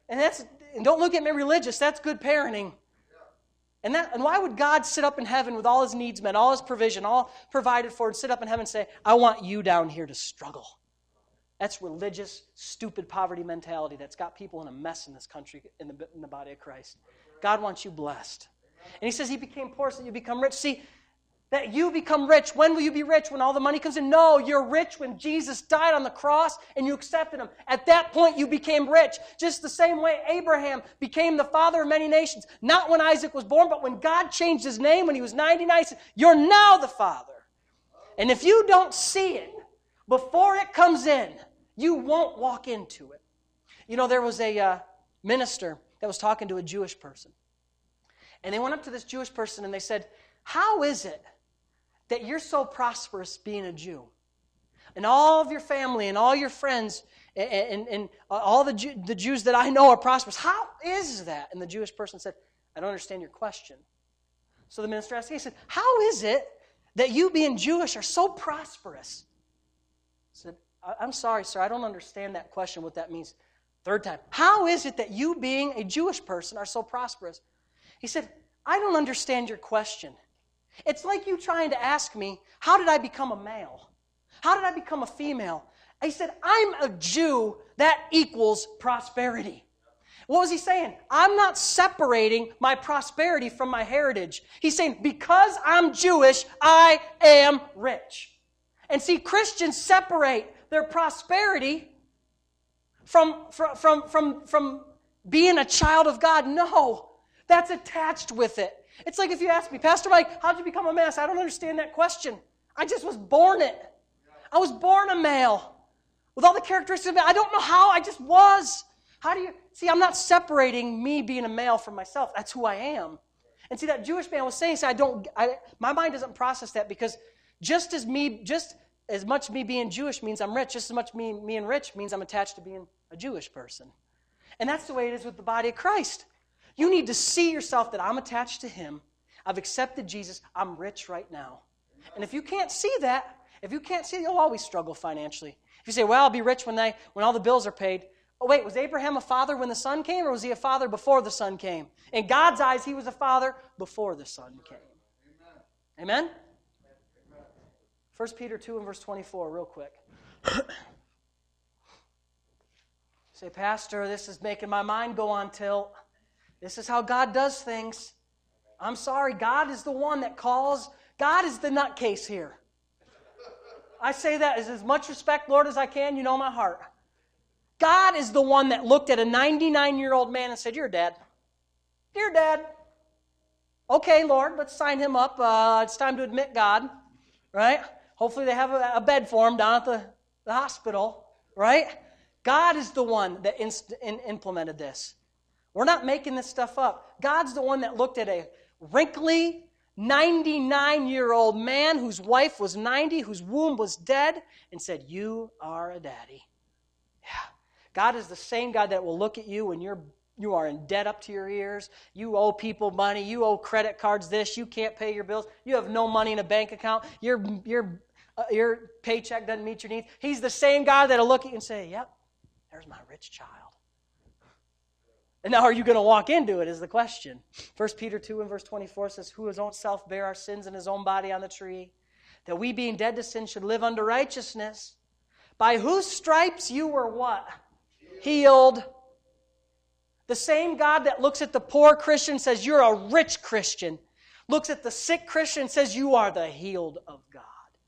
And that's and don't look at me religious. That's good parenting. And that and why would God sit up in heaven with all his needs met, all his provision, all provided for, and sit up in heaven and say, I want you down here to struggle? That's religious, stupid poverty mentality that's got people in a mess in this country, in the, in the body of Christ. God wants you blessed. And he says he became poor so that you become rich. See, that you become rich. When will you be rich? When all the money comes in? No, you're rich when Jesus died on the cross and you accepted him. At that point, you became rich. Just the same way Abraham became the father of many nations. Not when Isaac was born, but when God changed his name when he was ninety-nine. He said, you're now the father. And if you don't see it before it comes in, you won't walk into it. You know, there was a uh, minister that was talking to a Jewish person. And they went up to this Jewish person and they said, how is it that you're so prosperous being a Jew? And all of your family and all your friends and, and, and all the, Jew, the Jews that I know are prosperous. How is that? And the Jewish person said, I don't understand your question. So the minister asked, he said, how is it that you being Jewish are so prosperous? I said, I'm sorry, sir, I don't understand that question, what that means. Third time, how is it that you being a Jewish person are so prosperous? He said, I don't understand your question. It's like you trying to ask me, how did I become a male? How did I become a female? He said, I'm a Jew. That equals prosperity. What was he saying? I'm not separating my prosperity from my heritage. He's saying, because I'm Jewish, I am rich. And see, Christians separate their prosperity from, from, from, from, from being a child of God. No, that's attached with it. It's like if you ask me, Pastor Mike, how did you become a man? I don't understand that question. I just was born it. I was born a male with all the characteristics of it. I don't know how, I just was. How do you, see, I'm not separating me being a male from myself. That's who I am. And see, that Jewish man was saying, see, I don't, I, my mind doesn't process that because just as me, just as much me being Jewish means I'm rich, just as much me, me and rich means I'm attached to being a Jewish person. And that's the way it is with the body of Christ. You need to see yourself that I'm attached to him. I've accepted Jesus. I'm rich right now. And if you can't see that, if you can't see, you'll always struggle financially. If you say, well, I'll be rich when they, when all the bills are paid. Oh, wait, was Abraham a father when the son came, or was he a father before the son came? In God's eyes, he was a father before the son came. Amen? Amen? First Peter two and verse twenty-four, real quick. Say, Pastor, this is making my mind go on tilt. This is how God does things. I'm sorry, God is the one that calls. God is the nutcase here. I say that as, as much respect, Lord, as I can. You know my heart. God is the one that looked at a ninety-nine-year-old man and said, you're dead. You're dead. Okay, Lord, let's sign him up. Uh, it's time to admit God, right? Hopefully they have a, a bed for him down at the, the hospital, right? God is the one that inst- in, implemented this. We're not making this stuff up. God's the one that looked at a wrinkly, ninety-nine-year-old man whose wife was ninety, whose womb was dead, and said, you are a daddy. Yeah. God is the same God that will look at you when you're you are in debt up to your ears. You owe people money. You owe credit cards this. You can't pay your bills. You have no money in a bank account. Your, your, uh, your paycheck doesn't meet your needs. He's the same God that will look at you and say, yep, there's my rich child. And now are you going to walk into it is the question. First Peter two and verse twenty-four says, who his own self bare our sins in his own body on the tree, that we being dead to sin should live unto righteousness, by whose stripes you were what? Healed. The same God that looks at the poor Christian and says, you're a rich Christian, looks at the sick Christian and says, you are the healed of God.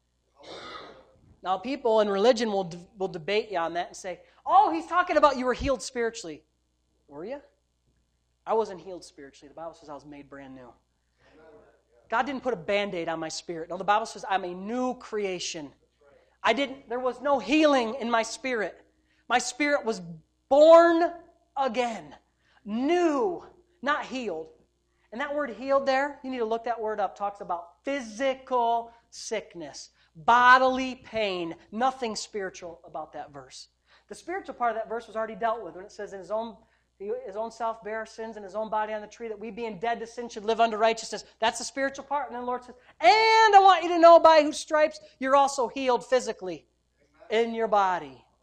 Now, people in religion will, will debate you on that and say, oh, he's talking about you were healed spiritually. Were you? I wasn't healed spiritually. The Bible says I was made brand new. God didn't put a Band-Aid on my spirit. No, the Bible says I'm a new creation. I didn't, there was no healing in my spirit. My spirit was born again. New, not healed. And that word healed there, you need to look that word up, talks about physical sickness, bodily pain, nothing spiritual about that verse. The spiritual part of that verse was already dealt with when it says in his own, his own self bare our sins in his own body on the tree, that we being dead to sin should live unto righteousness. That's the spiritual part. And then the Lord says, and I want you to know by whose stripes you're also healed physically in your body.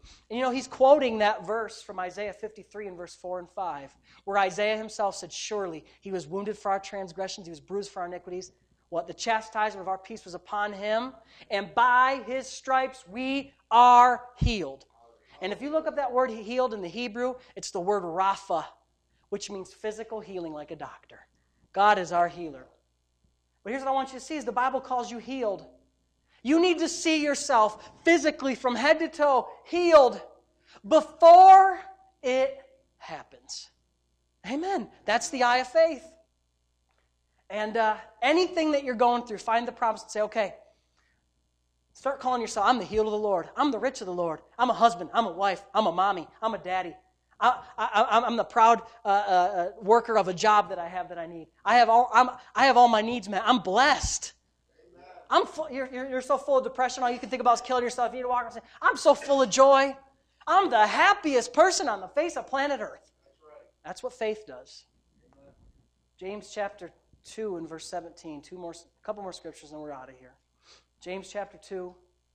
And you know, he's quoting that verse from Isaiah fifty-three in verse four and five, where Isaiah himself said, surely he was wounded for our transgressions, he was bruised for our iniquities. What? The chastisement of our peace was upon him, and by his stripes we are healed. And if you look up that word healed in the Hebrew, it's the word Rapha, which means physical healing like a doctor. God is our healer. But here's what I want you to see is the Bible calls you healed. You need to see yourself physically from head to toe healed before it happens. Amen. That's the eye of faith. And uh, anything that you're going through, find the promise and say, okay, start calling yourself, I'm the healed of the Lord. I'm the rich of the Lord. I'm a husband. I'm a wife. I'm a mommy. I'm a daddy. I, I, I'm the proud uh, uh, worker of a job that I have that I need. I have all, I'm, I have all my needs met. I'm blessed. I'm full, you're, you're, you're so full of depression. All you can think about is killing yourself. You need to walk around and say, I'm so full of joy. I'm the happiest person on the face of planet Earth. That's what faith does. James chapter two and verse seventeen. Two more, a couple more scriptures and we're out of here. James chapter two.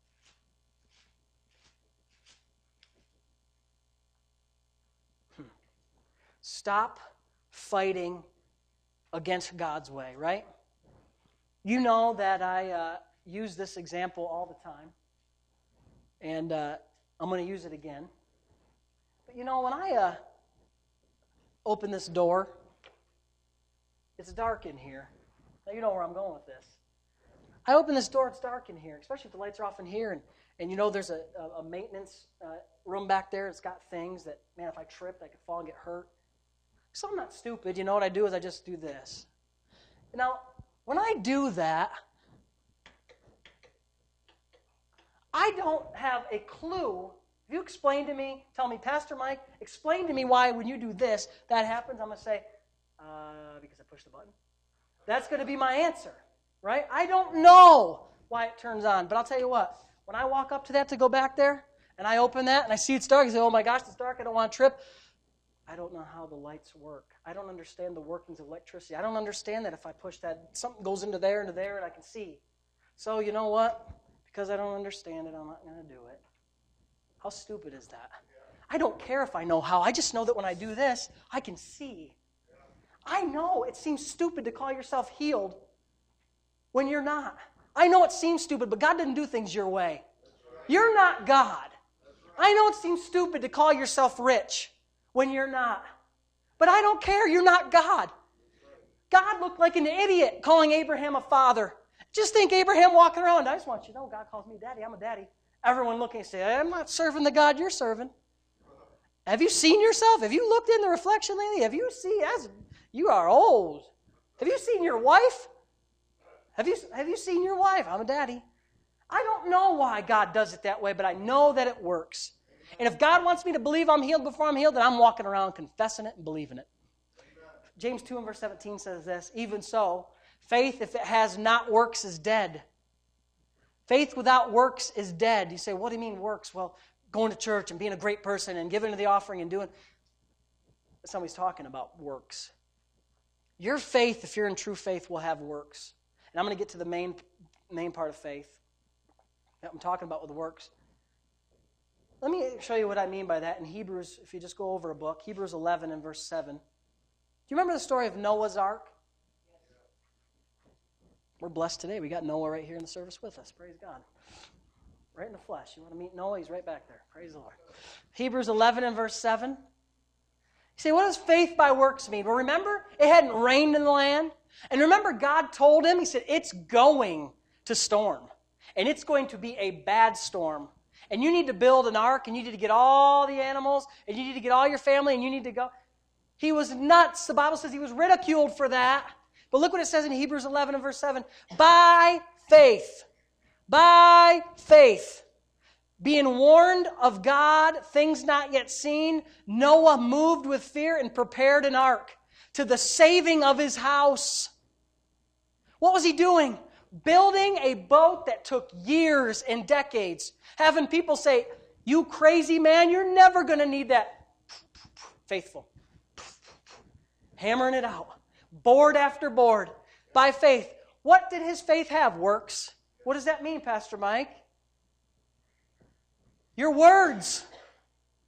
Hmm. Stop fighting against God's way, right? You know that I uh, use this example all the time. And uh, I'm going to use it again. But you know, when I uh, open this door, it's dark in here. Now you know where I'm going with this. I open this door, it's dark in here, especially if the lights are off in here. And, and you know there's a, a, a maintenance uh, room back there. It's got things that, man, if I tripped, I could fall and get hurt. So I'm not stupid. You know what I do is I just do this. Now, when I do that, I don't have a clue. If you explain to me, tell me, Pastor Mike, explain to me why when you do this, that happens, I'm going to say, uh, because I pushed the button. That's going to be my answer, right? I don't know why it turns on, but I'll tell you what. When I walk up to that to go back there, and I open that, and I see it's dark, I say, oh my gosh, it's dark, I don't want to trip. I don't know how the lights work. I don't understand the workings of electricity. I don't understand that if I push that, something goes into there, into there, and I can see. So you know what? Because I don't understand it, I'm not going to do it. How stupid is that? I don't care if I know how. I just know that when I do this, I can see. I know it seems stupid to call yourself healed when you're not. I know it seems stupid, but God didn't do things your way. You're not God. I know it seems stupid to call yourself rich when you're not. But I don't care. You're not God. God looked like an idiot calling Abraham a father. Just think Abraham walking around. I just want you to know God calls me daddy. I'm a daddy. Everyone looking and say, I'm not serving the God you're serving. Have you seen yourself? Have you looked in the reflection lately? Have you seen, as you are old. Have you seen your wife? Have you, have you seen your wife? I'm a daddy. I don't know why God does it that way, but I know that it works. And if God wants me to believe I'm healed before I'm healed, then I'm walking around confessing it and believing it. James two and verse seventeen says this, even so, faith, if it has not works, is dead. Faith without works is dead. You say, what do you mean works? Well, going to church and being a great person and giving to the offering and doing... Somebody's talking about works. Your faith, if you're in true faith, will have works. And I'm going to get to the main, main part of faith that I'm talking about with the works. Let me show you what I mean by that in Hebrews, if you just go over a book, Hebrews eleven and verse seven. Do you remember the story of Noah's Ark? We're blessed today. We got Noah right here in the service with us. Praise God. Right in the flesh. You want to meet Noah? He's right back there. Praise the Lord. Hebrews eleven and verse seven. You say, what does faith by works mean? Well, remember, it hadn't rained in the land. And remember, God told him, he said, it's going to storm. And it's going to be a bad storm. And you need to build an ark, and you need to get all the animals, and you need to get all your family, and you need to go. He was nuts. The Bible says he was ridiculed for that. But look what it says in Hebrews eleven and verse seven. By faith, by faith, being warned of God, things not yet seen, Noah moved with fear and prepared an ark to the saving of his house. What was he doing? Building a boat that took years and decades. Having people say, you crazy man, you're never going to need that. Faithful. Hammering it out. Board after board. By faith. What did his faith have? Works. What does that mean, Pastor Mike? Your words.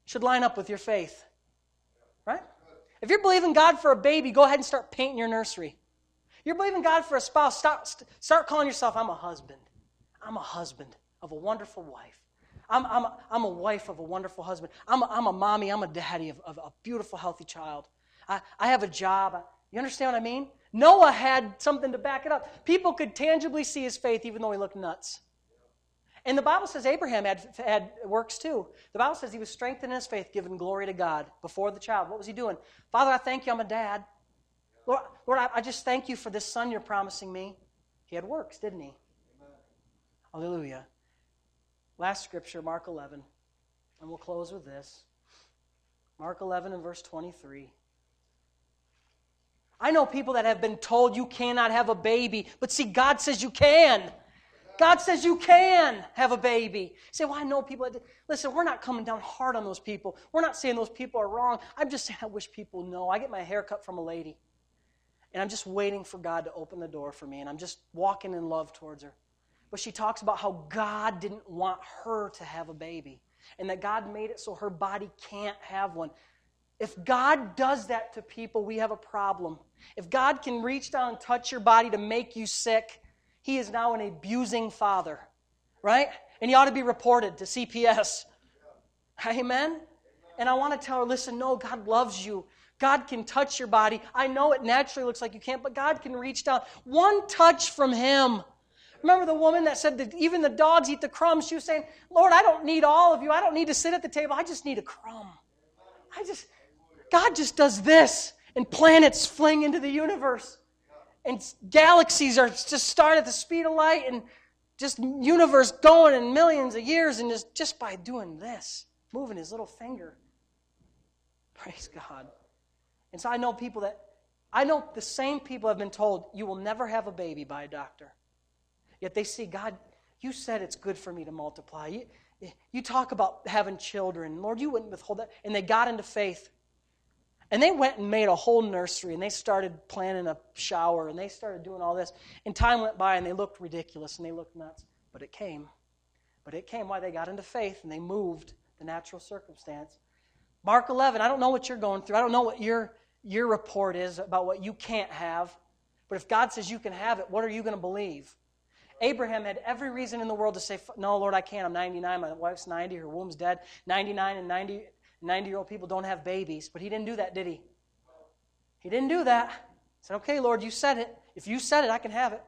should line up with your faith. Right? If you're believing God for a baby, go ahead and start painting your nursery. You're believing God for a spouse, start, start calling yourself, I'm a husband. I'm a husband of a wonderful wife. I'm, I'm, a, I'm a wife of a wonderful husband. I'm a, I'm a mommy. I'm a daddy of, of a beautiful, healthy child. I, I have a job. You understand what I mean? Noah had something to back it up. People could tangibly see his faith even though he looked nuts. And the Bible says Abraham had, had works too. The Bible says he was strengthened in his faith, giving glory to God before the child. What was he doing? Father, I thank you I'm a dad. Lord, Lord I, I just thank you for this son you're promising me. He had works, didn't he? Amen. Hallelujah. Last scripture, Mark eleven. And we'll close with this. Mark eleven and verse twenty-three. I know people that have been told you cannot have a baby, but see, God says you can. God says you can have a baby. You say, well, I know people. That, listen, we're not coming down hard on those people. We're not saying those people are wrong. I'm just saying I wish people know. I get my hair cut from a lady, and I'm just waiting for God to open the door for me, and I'm just walking in love towards her. But she talks about how God didn't want her to have a baby, and that God made it so her body can't have one. If God does that to people, we have a problem. If God can reach down and touch your body to make you sick, He is now an abusing father, right? And he ought to be reported to C P S. Amen? And I want to tell her, listen, no, God loves you. God can touch your body. I know it naturally looks like you can't, but God can reach down. One touch from Him. Remember the woman that said that even the dogs eat the crumbs? She was saying, Lord, I don't need all of you. I don't need to sit at the table. I just need a crumb. I just, God just does this, and planets fling into the universe. And galaxies are just start at the speed of light, and just universe going in millions of years, and just, just by doing this, moving His little finger. Praise God. And so I know people that, I know the same people have been told, you will never have a baby by a doctor. Yet they see, God, you said it's good for me to multiply. You, you talk about having children. Lord, you wouldn't withhold that. And they got into faith. And they went and made a whole nursery, and they started planning a shower, and they started doing all this. And time went by, and they looked ridiculous, and they looked nuts. But it came. But it came. Why? They got into faith, and they moved the natural circumstance. Mark eleven, I don't know what you're going through. I don't know what your, your report is about what you can't have. But if God says you can have it, what are you going to believe? Abraham had every reason in the world to say, no, Lord, I can't. I'm ninety-nine. My wife's ninety. Her womb's dead. ninety-nine and ninety... ninety-year-old people don't have babies. But he didn't do that, did he? He didn't do that. He said, okay, Lord, you said it. If you said it, I can have it.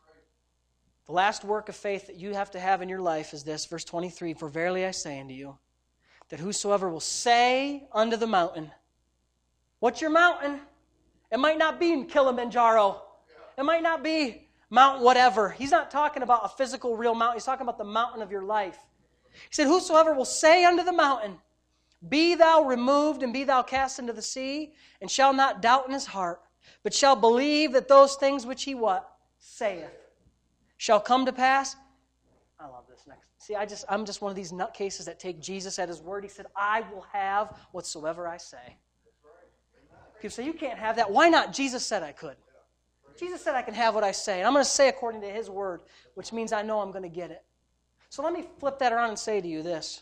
The last work of faith that you have to have in your life is this, verse twenty-three, for verily I say unto you, that whosoever will say unto the mountain, what's your mountain? It might not be in Kilimanjaro. It might not be Mount whatever. He's not talking about a physical, real mountain. He's talking about the mountain of your life. He said, whosoever will say unto the mountain, be thou removed, and be thou cast into the sea, and shall not doubt in his heart, but shall believe that those things which he what? Saith, shall come to pass. I love this next. See, I just, I'm just one of these nutcases that take Jesus at His word. He said, I will have whatsoever I say. People say, you can't have that. Why not? Jesus said I could. Jesus said I can have what I say. And I'm going to say according to His word, which means I know I'm going to get it. So let me flip that around and say to you this.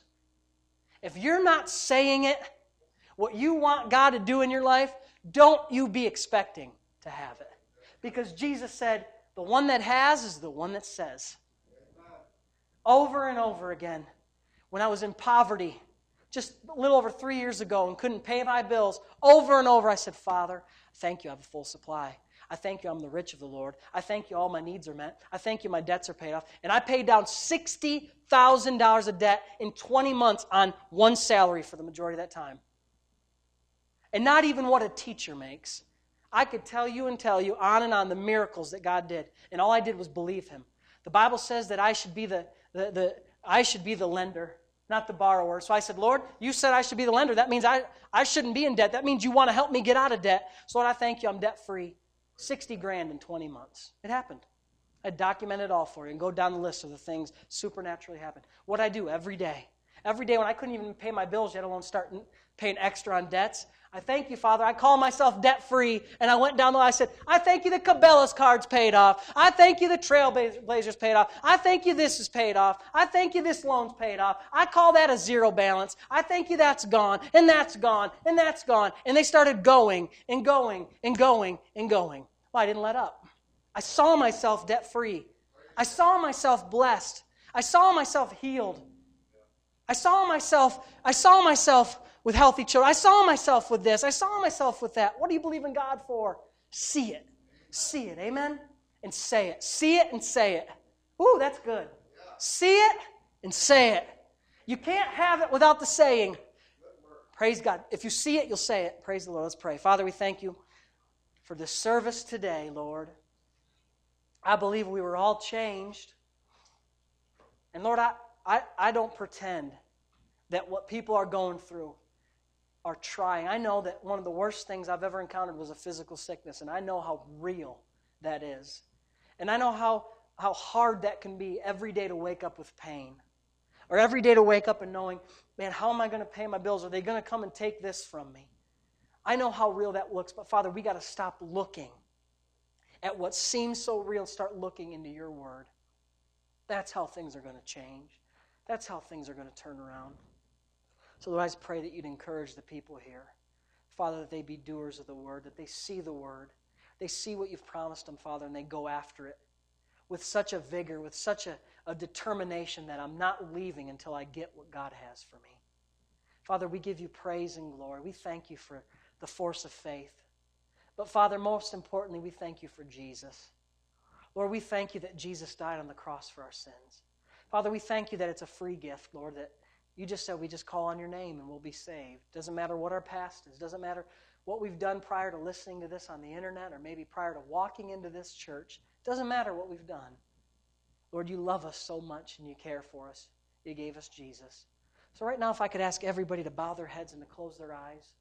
If you're not saying it, what you want God to do in your life, don't you be expecting to have it. Because Jesus said, the one that has is the one that says. Over and over again. When I was in poverty, just a little over three years ago, and couldn't pay my bills, over and over I said, Father, thank you, I have a full supply. I thank you, I'm the rich of the Lord. I thank you, all my needs are met. I thank you, my debts are paid off. And I paid down sixty thousand dollars of debt in twenty months on one salary for the majority of that time. And not even what a teacher makes. I could tell you and tell you on and on the miracles that God did. And all I did was believe Him. The Bible says that I should be the, the, the, I should be the lender, not the borrower. So I said, Lord, you said I should be the lender. That means I, I shouldn't be in debt. That means you want to help me get out of debt. So Lord, I thank you, I'm debt-free. sixty grand in twenty months. It happened. I documented it all for you and go down the list of the things supernaturally happened. What I do every day. Every day when I couldn't even pay my bills, let alone start paying extra on debts, I thank you, Father. I call myself debt-free, and I went down the line. I said, I thank you the Cabela's card's paid off. I thank you the Trailblazers paid off. I thank you this is paid off. I thank you this loan's paid off. I call that a zero balance. I thank you that's gone, and that's gone, and that's gone. And they started going and going and going and going. Well, I didn't let up. I saw myself debt-free. I saw myself blessed. I saw myself healed. I saw myself, I saw myself with healthy children. I saw myself with this. I saw myself with that. What do you believe in God for? See it. See it. Amen? And say it. See it and say it. Ooh, that's good. See it and say it. You can't have it without the saying. Praise God. If you see it, you'll say it. Praise the Lord. Let's pray. Father, we thank you for this service today, Lord. I believe we were all changed. And Lord, I, I, I don't pretend that what people are going through are trying. I know that one of the worst things I've ever encountered was a physical sickness, and I know how real that is. And I know how, how hard that can be every day to wake up with pain. Or every day to wake up and knowing, man, how am I going to pay my bills? Are they going to come and take this from me? I know how real that looks, but Father, we got to stop looking at what seems so real and start looking into your word. That's how things are going to change. That's how things are going to turn around. So Lord, I just pray that you'd encourage the people here. Father, that they be doers of the word, that they see the word. They see what you've promised them, Father, and they go after it with such a vigor, with such a, a determination that I'm not leaving until I get what God has for me. Father, we give you praise and glory. We thank you for the force of faith. But Father, most importantly, we thank you for Jesus. Lord, we thank you that Jesus died on the cross for our sins. Father, we thank you that it's a free gift, Lord, that you just said we just call on your name and we'll be saved. Doesn't matter what our past is. Doesn't matter what we've done prior to listening to this on the internet or maybe prior to walking into this church. Doesn't matter what we've done. Lord, you love us so much and you care for us. You gave us Jesus. So right now, if I could ask everybody to bow their heads and to close their eyes.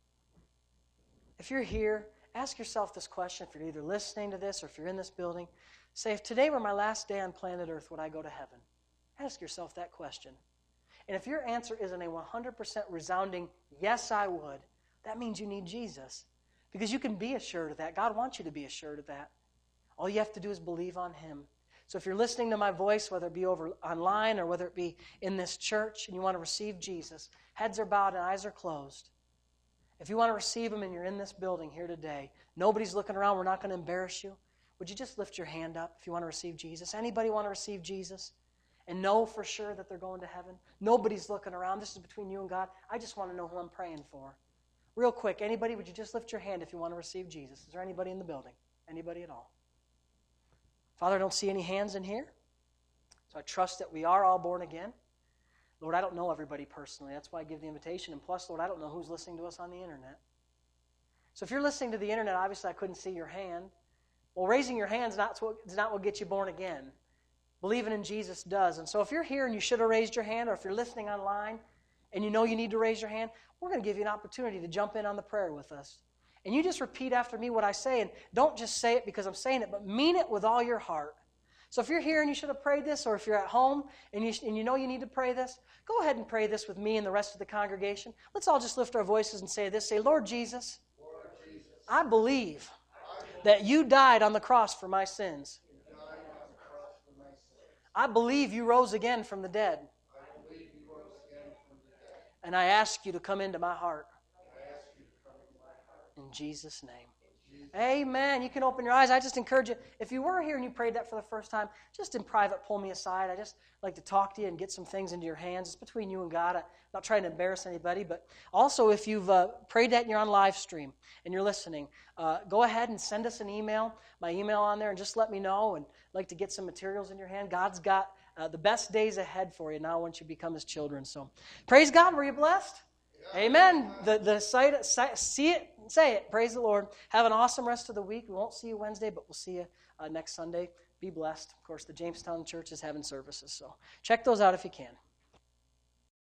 If you're here, ask yourself this question. If you're either listening to this or if you're in this building, say, if today were my last day on planet Earth, would I go to heaven? Ask yourself that question. And if your answer isn't a one hundred percent resounding, yes, I would, that means you need Jesus. Because you can be assured of that. God wants you to be assured of that. All you have to do is believe on Him. So if you're listening to my voice, whether it be over online or whether it be in this church, and you want to receive Jesus, heads are bowed and eyes are closed. If you want to receive Him and you're in this building here today, nobody's looking around, we're not going to embarrass you. Would you just lift your hand up if you want to receive Jesus? Anybody want to receive Jesus and know for sure that they're going to heaven? Nobody's looking around. This is between you and God. I just want to know who I'm praying for. Real quick, anybody, would you just lift your hand if you want to receive Jesus? Is there anybody in the building? Anybody at all? Father, I don't see any hands in here. So I trust that we are all born again. Lord, I don't know everybody personally. That's why I give the invitation. And plus, Lord, I don't know who's listening to us on the internet. So if you're listening to the internet, obviously I couldn't see your hand. Well, raising your hand is not what, is not what gets you born again. Believing in Jesus does. And so if you're here and you should have raised your hand, or if you're listening online and you know you need to raise your hand, we're going to give you an opportunity to jump in on the prayer with us. And you just repeat after me what I say, and don't just say it because I'm saying it, but mean it with all your heart. So if you're here and you should have prayed this, or if you're at home and you, and you know you need to pray this, go ahead and pray this with me and the rest of the congregation. Let's all just lift our voices and say this. Say, Lord Jesus, Lord Jesus, I believe that you died on the cross for my sins. I believe you rose again from the dead. And I ask you to come into my heart. In Jesus' name. Amen. You can open your eyes. I just encourage you, if you were here and you prayed that for the first time, just in private, pull me aside. I just like to talk to you and get some things into your hands. It's between you and God. I'm not trying to embarrass anybody, but also if you've uh, prayed that and you're on live stream and you're listening, uh, go ahead and send us an email, my email on there, and just let me know. And I'd like to get some materials in your hand. God's got uh, the best days ahead for you now once you become His children. So praise God. Were you blessed? Yeah. Amen. The the sight, sight, see it, say it. Praise the Lord. Have an awesome rest of the week. We won't see you Wednesday, but we'll see you uh, next Sunday. Be blessed. Of course, the Jamestown Church is having services, so check those out if you can.